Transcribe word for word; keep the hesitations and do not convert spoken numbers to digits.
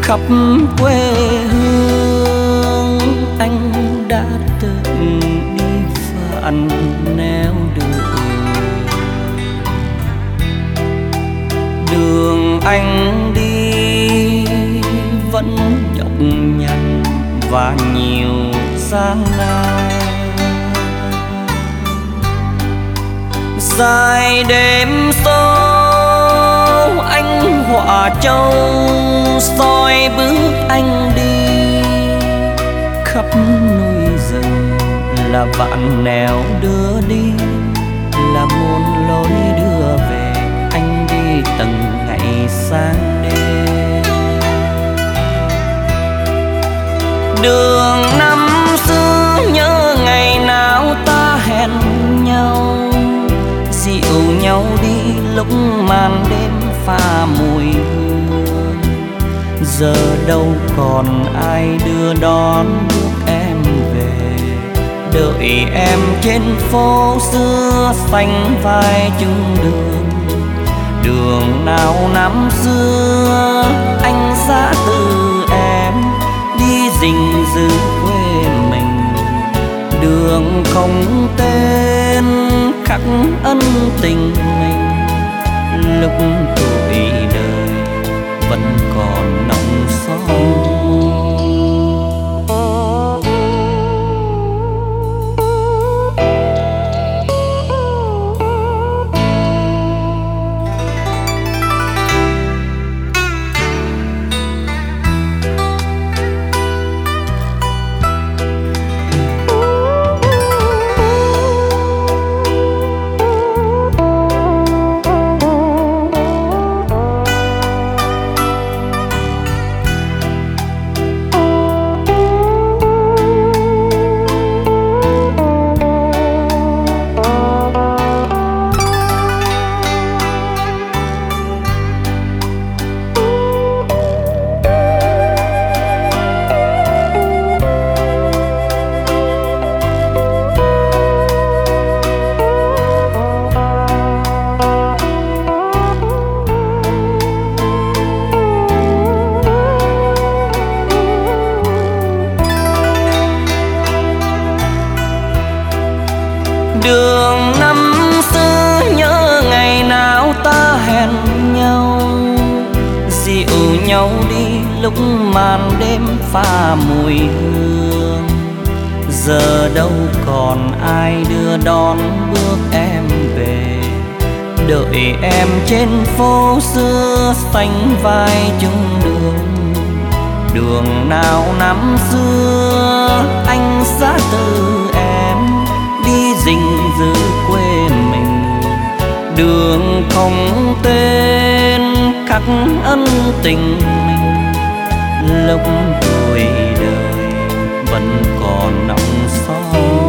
khắp quê hương. Anh đã từng đi phận nẻo đường, đường anh đi vẫn nhọc nhằn và nhiều gian nan. Dài đêm sâu anh họa châu soi bước anh đi, khắp núi rừng là vạn nẻo đưa đi, là muôn lối đưa về. Anh đi từng ngày sáng đêm, đường năm xưa nhớ ngày nào ta hẹn nhau, dịu nhau đi lúc màn đêm pha mùi hương. Giờ đâu còn ai đưa đón bước em về, đợi em trên phố xưa xanh vai chung đường. Đường nào năm xưa anh giã từ em đi gìn giữ quê mình, đường không tên khắc ân tình mình. Lúc tuổi đời vẫn còn nồng son. Đường năm xưa nhớ ngày nào ta hẹn nhau, dịu nhau đi lúc màn đêm pha mùi hương. Giờ đâu còn ai đưa đón bước em về, đợi em trên phố xưa xanh vai chung đường. Đường nào năm xưa anh giã từ em đi gìn giữ quê mình, đường không tên khắc ân tình mình. Lúc tuổi đời vẫn còn nồng son.